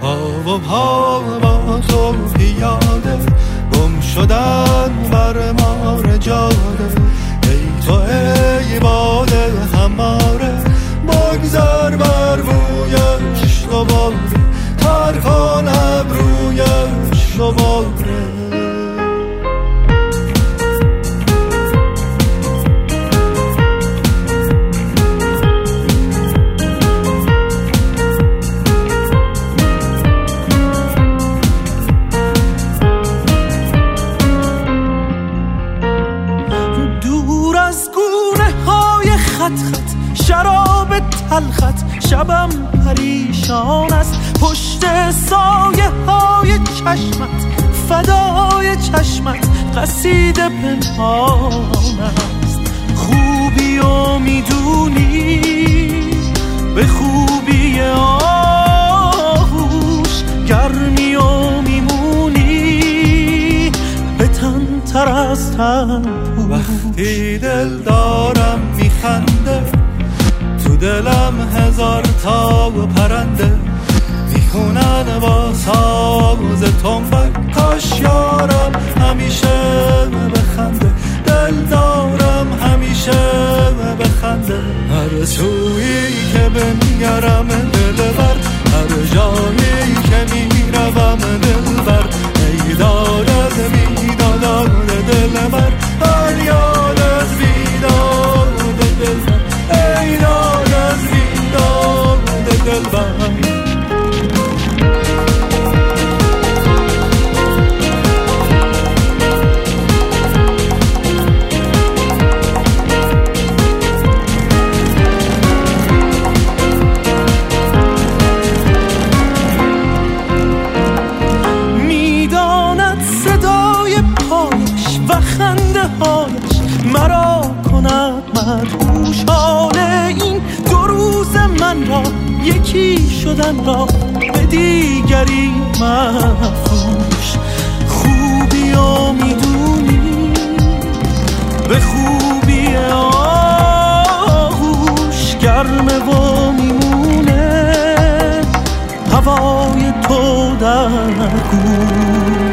و پا با تو پیاده گم شدن بر مار جاده. ای تو ای باد هماره بگذر بر بویش دوباره تر کن ابرویش دوباره. شراب تلخت شبم پریشان است پشت سایه های چشمت فدای چشمت قصیده پنهان است. خوبی و میدونی به خوبی آغوش گرمی و میمونی به تن تر از تن. وقتی دل دارم میخنده تو دلم هزار تا پرنده میخونن با ساز تنبک. کاش یارم همیشه بخنده دل دارم همیشه بخنده. هر سویی که بنگرم دلبر هر جایی که میروم دلبر. ای داد از بیداد دلبر فریاد از بیداد دلبر. ای داد از بیداد دلبر. میداند صدای پایش و خنده هایش مرا کند مدهوش. حال این دو روز من را یکی شدن را به دیگری مفروش. خوبی و میدونی به خوبی آغوش گرمه و میمونه هوای تو در گوش.